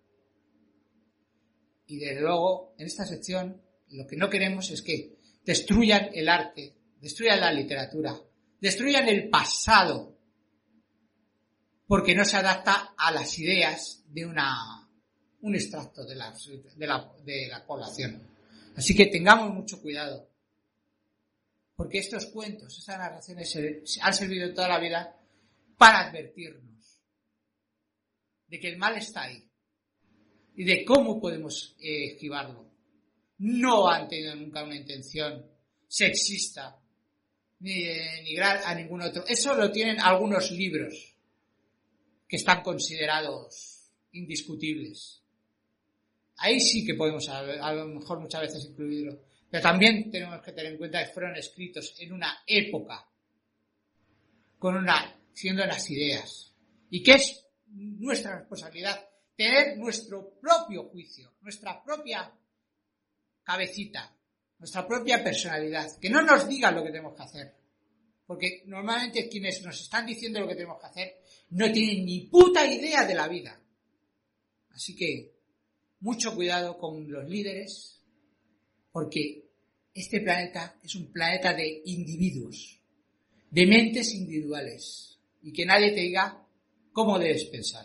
Y desde luego, en esta sección, lo que no queremos es que destruyan el arte, destruyan la literatura, destruyan el pasado, porque no se adapta a las ideas de una, un extracto de la, de la, de la población. Así que tengamos mucho cuidado, porque estos cuentos, estas narraciones han servido toda la vida para advertirnos de que el mal está ahí y de cómo podemos eh, esquivarlo. No han tenido nunca una intención sexista ni de denigrar a ningún otro. Eso lo tienen algunos libros que están considerados indiscutibles. Ahí sí que podemos a, a lo mejor muchas veces incluirlo. Pero también tenemos que tener en cuenta que fueron escritos en una época, con una, siendo las ideas. Y que es nuestra responsabilidad tener nuestro propio juicio, nuestra propia cabecita, nuestra propia personalidad. Que no nos digan lo que tenemos que hacer. Porque normalmente quienes nos están diciendo lo que tenemos que hacer no tienen ni puta idea de la vida. Así que mucho cuidado con los líderes, porque este planeta es un planeta de individuos, de mentes individuales, y que nadie te diga cómo debes pensar.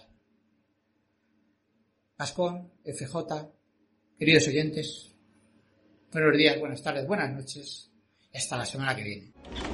Pascón, F J, queridos oyentes, buenos días, buenas tardes, buenas noches, y hasta la semana que viene.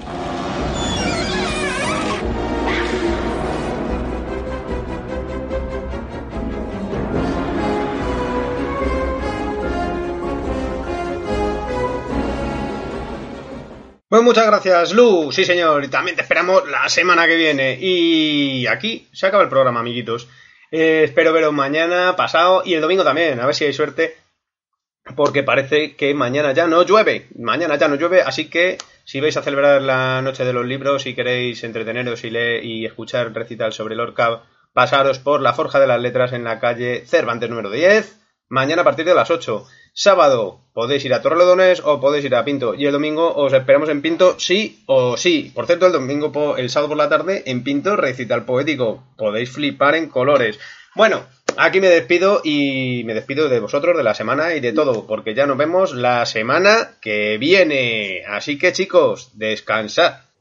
Pues muchas gracias, Lu. Sí, señor. Y también te esperamos la semana que viene. Y aquí se acaba el programa, amiguitos. Eh, espero veros mañana, pasado y el domingo también. A ver si hay suerte. Porque parece que mañana ya no llueve. Mañana ya no llueve. Así que si vais a celebrar la noche de los libros y queréis entreteneros y leer y escuchar recital sobre Lorca, pasaros por la Forja de las Letras en la calle Cervantes número diez. mañana a partir de las ocho. Sábado podéis ir a Torrelodones o podéis ir a Pinto. Y el domingo os esperamos en Pinto sí o sí. Por cierto, el domingo, el sábado por la tarde, en Pinto, recital poético. Podéis flipar en colores. Bueno, aquí me despido y me despido de vosotros, de la semana y de todo, porque ya nos vemos la semana que viene. Así que, chicos, descansad.